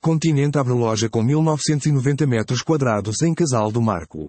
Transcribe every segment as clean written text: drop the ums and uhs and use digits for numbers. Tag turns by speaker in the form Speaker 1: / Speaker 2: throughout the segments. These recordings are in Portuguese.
Speaker 1: Continente abre loja com 1990 metros quadrados em Casal do Marco.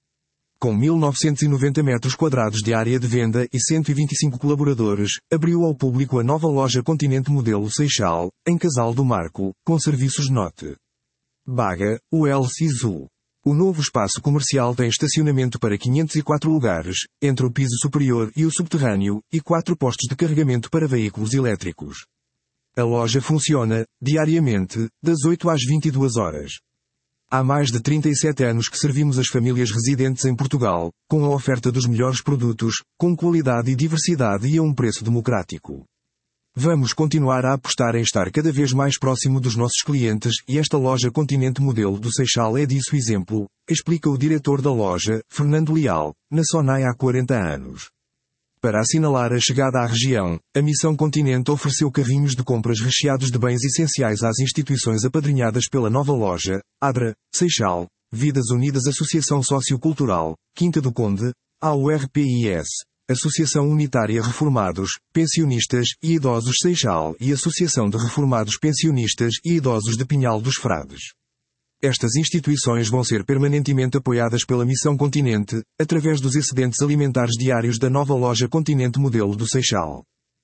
Speaker 1: Com 1990 metros quadrados de área de venda e 125 colaboradores, abriu ao público a nova loja Continente modelo Seixal, em Casal do Marco, com serviços Note, Baga, ULS e Zul. O novo espaço comercial tem estacionamento para 504 lugares, entre o piso superior e o subterrâneo, e 4 postos de carregamento para veículos elétricos. A loja funciona, diariamente, das 8 às 22 horas. Há mais de 37 anos que servimos as famílias residentes em Portugal, com a oferta dos melhores produtos, com qualidade e diversidade e a um preço democrático. Vamos continuar a apostar em estar cada vez mais próximo dos nossos clientes e esta loja Continente modelo do Seixal é disso exemplo, explica o diretor da loja, Fernando Leal, na Sonai há 40 anos. Para assinalar a chegada à região, a Missão Continente ofereceu carrinhos de compras recheados de bens essenciais às instituições apadrinhadas pela nova loja, ADRA, Seixal, Vidas Unidas Associação Sociocultural, Quinta do Conde, AURPIS, Associação Unitária Reformados, Pensionistas e Idosos Seixal e Associação de Reformados Pensionistas e Idosos de Pinhal dos Frades. Estas instituições vão ser permanentemente apoiadas pela Missão Continente, através dos excedentes alimentares diários da nova loja Continente modelo do Seixal.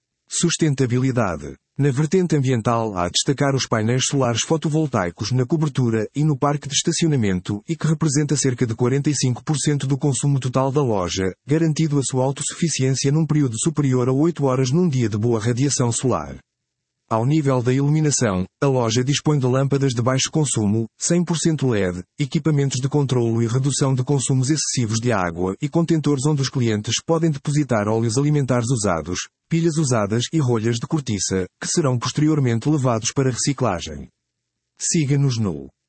Speaker 1: Sustentabilidade. Na vertente ambiental há a destacar os painéis solares fotovoltaicos na cobertura e no parque de estacionamento e que representa cerca de 45% do consumo total da loja, garantido a sua autossuficiência num período superior a 8 horas num dia de boa radiação solar. Ao nível da iluminação, a loja dispõe de lâmpadas de baixo consumo, 100% LED, equipamentos de controlo e redução de consumos excessivos de água e contentores onde os clientes podem depositar óleos alimentares usados, pilhas usadas e rolhas de cortiça, que serão posteriormente levados para reciclagem. Siga-nos no